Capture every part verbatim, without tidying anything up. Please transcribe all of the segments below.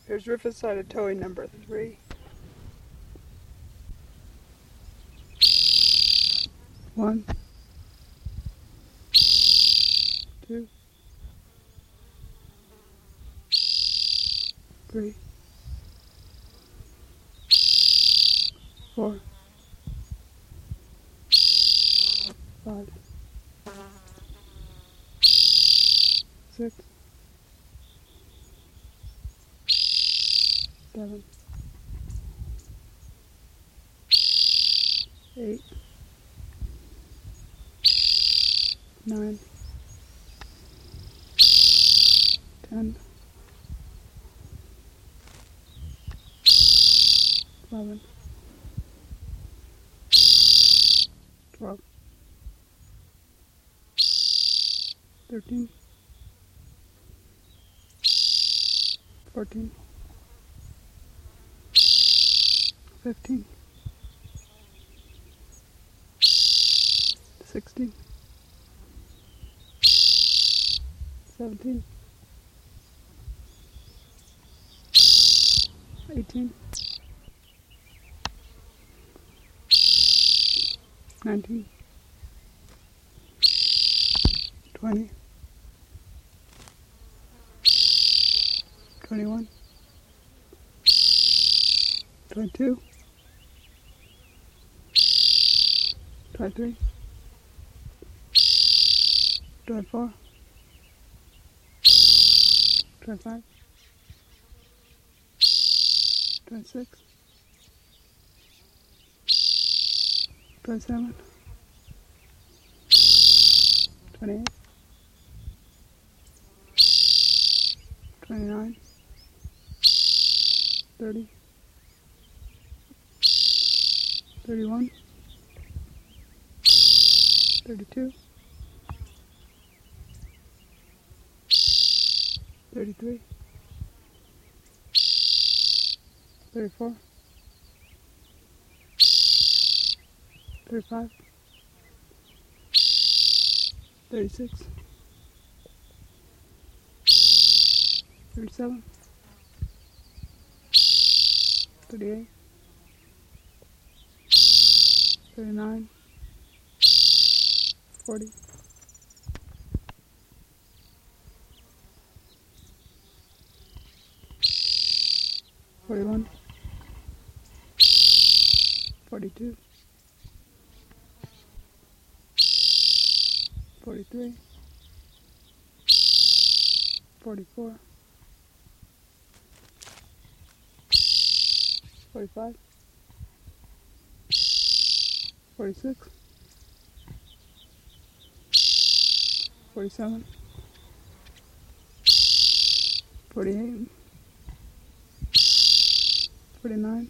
Here's Rufus-sided towing number three. One, two, three, four, five, six, seven, eight, nine, ten, eleven, twelve, thirteen, fourteen, fifteen, sixteen, seventeen, eighteen, nineteen, twenty, twenty-one, twenty-two, twenty-three, twenty-four, twenty-five, twenty-six, twenty-seven, twenty-eight, twenty-nine, thirty, thirty-one, thirty-two, thirty-three, thirty-four, thirty-five, thirty-six, thirty-seven, thirty-eight, thirty-nine, forty, forty-one, forty-two, forty-three, forty-four, forty-five, forty-six, forty-seven, forty-eight, forty-nine,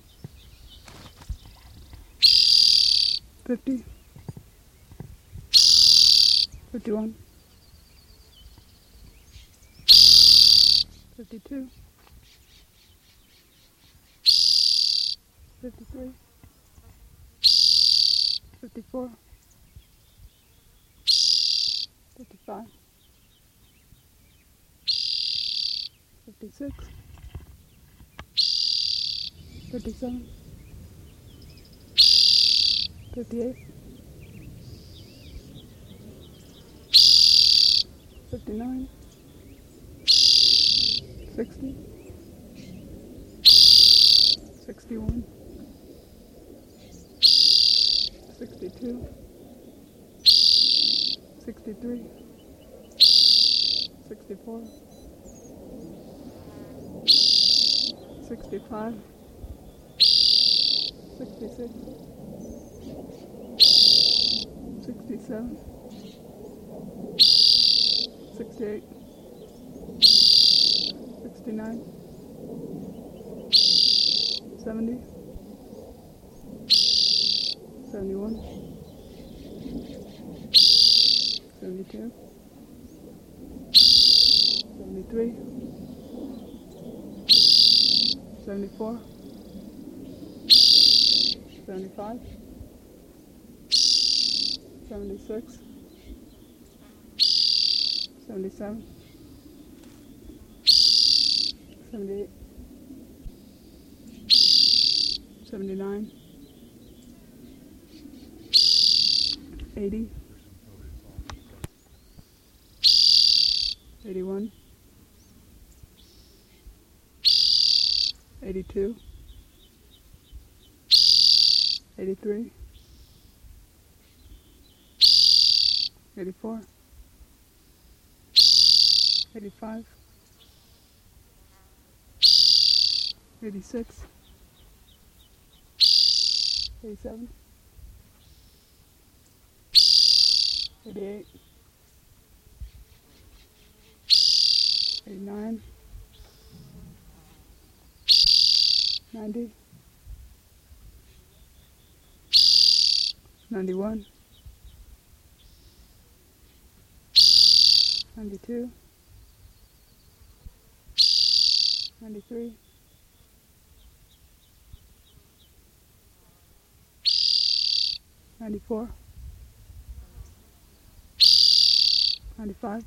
fifty, fifty-one, fifty-two, fifty-three, fifty-four, fifty-five, fifty-six, fifty-seven, fifty-eight, fifty-nine, sixty, sixty-one, sixty-two, sixty-three, sixty-four, sixty-five, sixty-six, sixty-seven, sixty-eight, sixty-nine, seventy, seventy-one, seventy-two, seventy-three, seventy-four, seventy-five, seventy-six, seventy-seven, seventy-eight, seventy-nine, eighty, eighty-one, eighty-two, eighty-three, eighty-four, eighty-five, eighty-six, eighty-seven, eighty-eight, eighty-nine, ninety, ninety-one, ninety-two, ninety-three, ninety-four, ninety-five,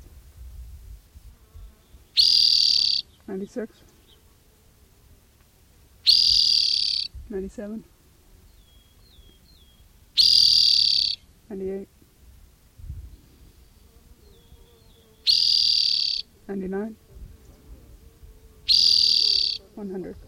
ninety-six, ninety-seven, ninety-eight, ninety-nine, one hundred.